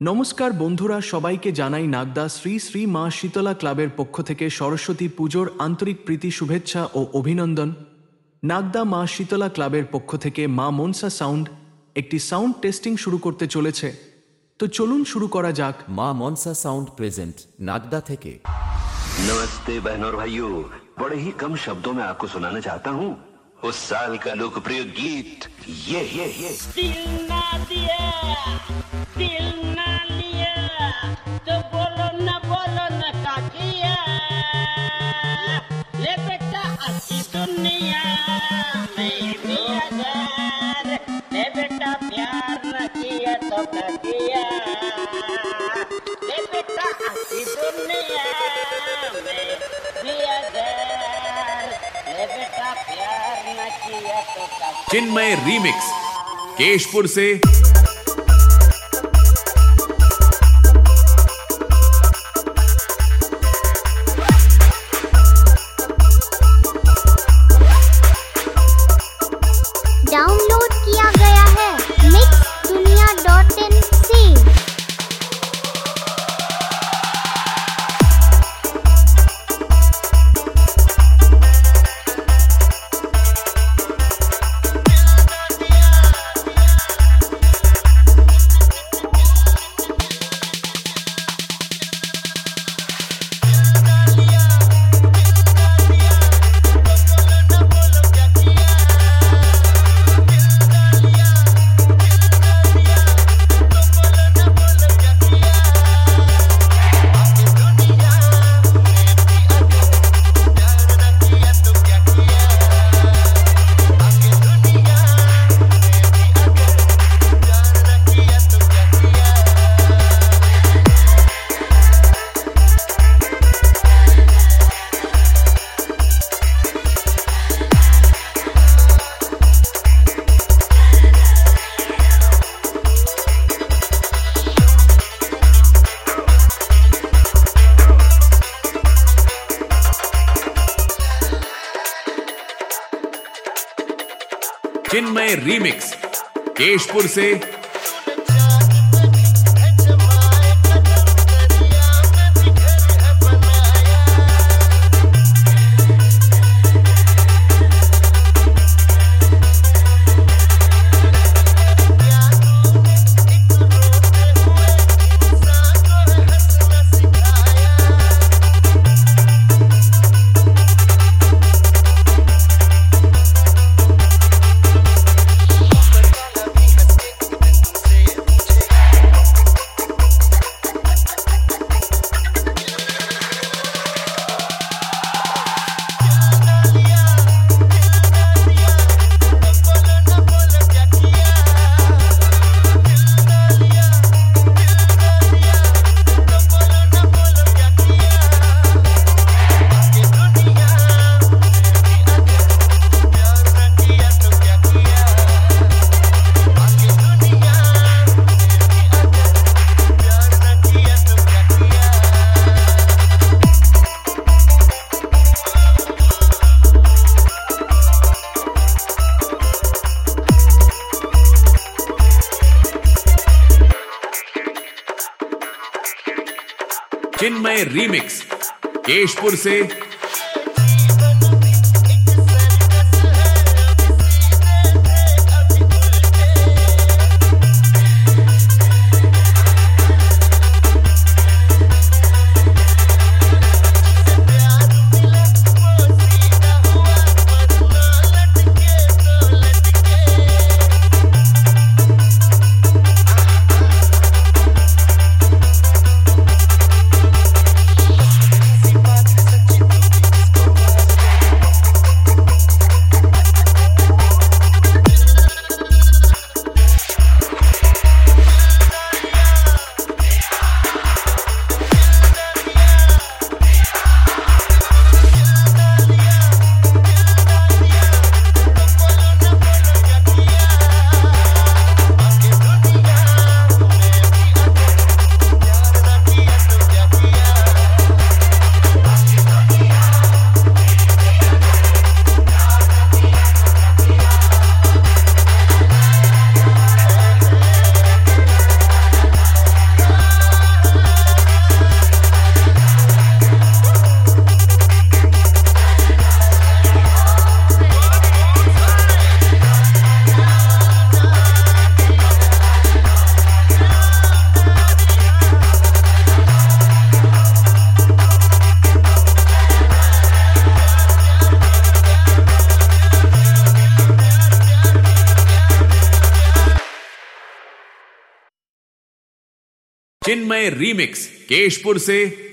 নমস্কার বন্ধুরা, সবাইকে জানাই নাগদা শ্রী শ্রী মা শীতলা ক্লাবের পক্ষ থেকে সরস্বতী পুজোর আন্তরিক প্রীতি, শুভেচ্ছা ও অভিনন্দন। নাগদা মা শীতলা ক্লাবের পক্ষ থেকে মা মনসা সাউন্ড একটি সাউন্ড টেস্টিং শুরু করতে চলেছে, তো চলুন শুরু করা যাক। মা মনসা সাউন্ড প্রেজেন্ট नागदा থেকে। नमस्ते बहनों और भाइयों, बड़े ही कम शब्दों में आपको सुनाना चाहता हूँ उस साल का लोकप्रिय गीत ये दिल ना दिया, दिल ना लिया, तो बोलो न का किया। ले बेटा अच्छी दुनिया में भी अगर ले बेटा प्यार न किया तो क्या किया। ले बेटा अच्छी दुनिया में भी अगर ले बेटा प्यार न किया तो क्या। चिन्मय रीमिक्स केशपुर से। डाउनलोड किया गया है mixdunia.in से। चिन्मय रीमिक्स केशपुर से। चिन्मय रीमिक्स केशपुर से। चिन्मय रीमिक्स केशपुर से